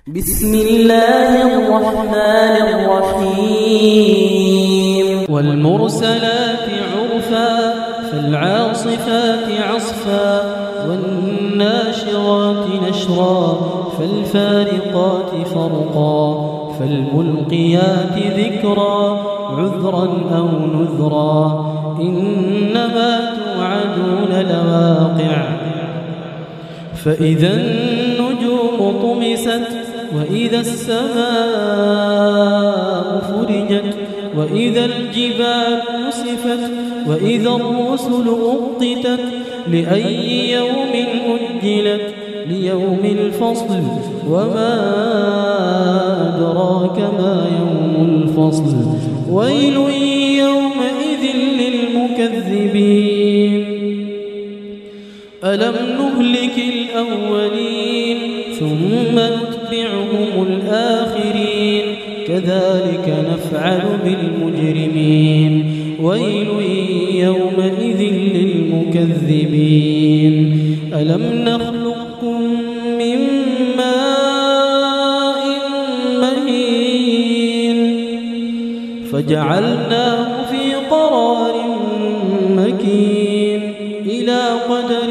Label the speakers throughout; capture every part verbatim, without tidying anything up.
Speaker 1: بسم الله الرحمن الرحيم والمرسلات عرفا فالعاصفات عصفا والناشرات نشرا فالفارقات فرقا فالملقيات ذكرا عذرا أو نذرا إنما توعدون لواقع فإذا النجوم طمست وإذا السماء فرجت وإذا الجبال نسفت وإذا الرسل أقتت لأي يوم أجلت ليوم الفصل وما أدراك ما يوم الفصل ويل يومئذ للمكذبين ألم نهلك الأولين ثم نتبعهم الآخرين كذلك نفعل بالمجرمين ويل يومئذ للمكذبين ألم نخلقكم من ماء مهين فجعلناه في قرار مكين إلى قدر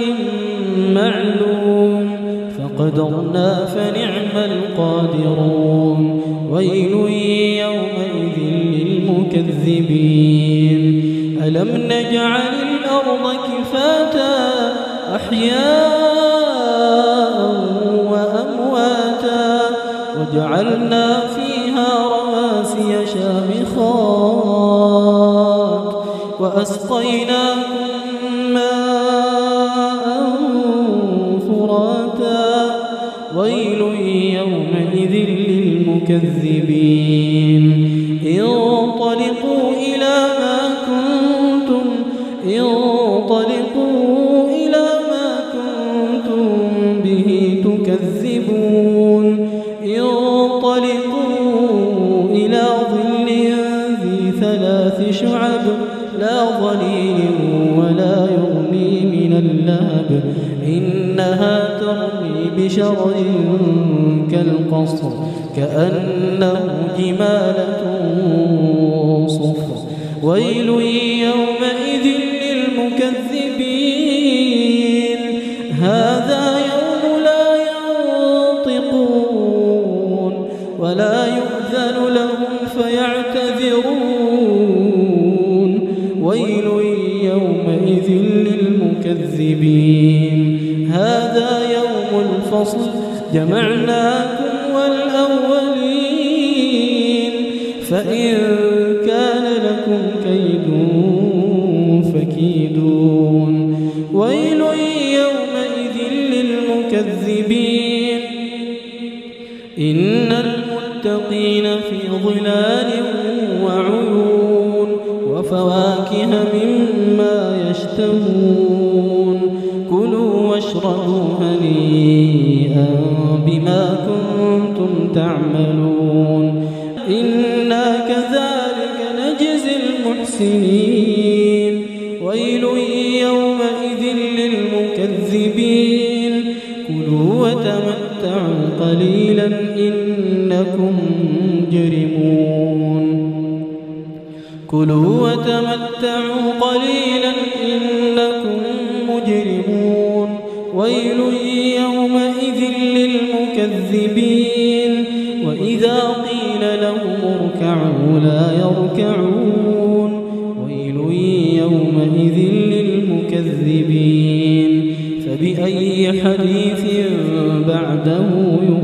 Speaker 1: معلوم فقدرنا فنعم القادرون ويل يومئذ للمكذبين ألم نجعل الأرض كفاتا أحياء وأمواتا وجعلنا فيها رواسي شامخات وأسقيناكم ويل يومئذ للمكذبين انطلقوا إلى ما كنتم انطلقوا إلى ما كنتم به تكذبون انطلقوا إلى ظل ذي ثلاث شعب لا ظليل ولا يغني من اللهب إنها ترمي بشرر كالقصر كأنه جمالة صفر ويل يومئذ للمكذبين هذا يوم لا ينطقون ولا يؤذن لهم فيعتذرون ويل يومئذ للمكذبين هذا يوم الفصل جمعناكم والأولين فإن كان لكم كيد فكيدون ويل يومئذ للمكذبين إن المتقين في ظلال وعيون وفواكه مما يشتهون كلوا واشربوا هنيئا بما كنتم تعملون إنا كذلك نجزي المحسنين ويل يومئذ للمكذبين كلوا وتمتعوا قليلا إنكم مجرمون كلوا وتمتعوا قليلا إنكم مجرمون ويل يومئذ للمكذبين وإذا قيل لهم اركعوا لا يركعون ويل يومئذ للمكذبين فبأي حديث بعده يؤمنون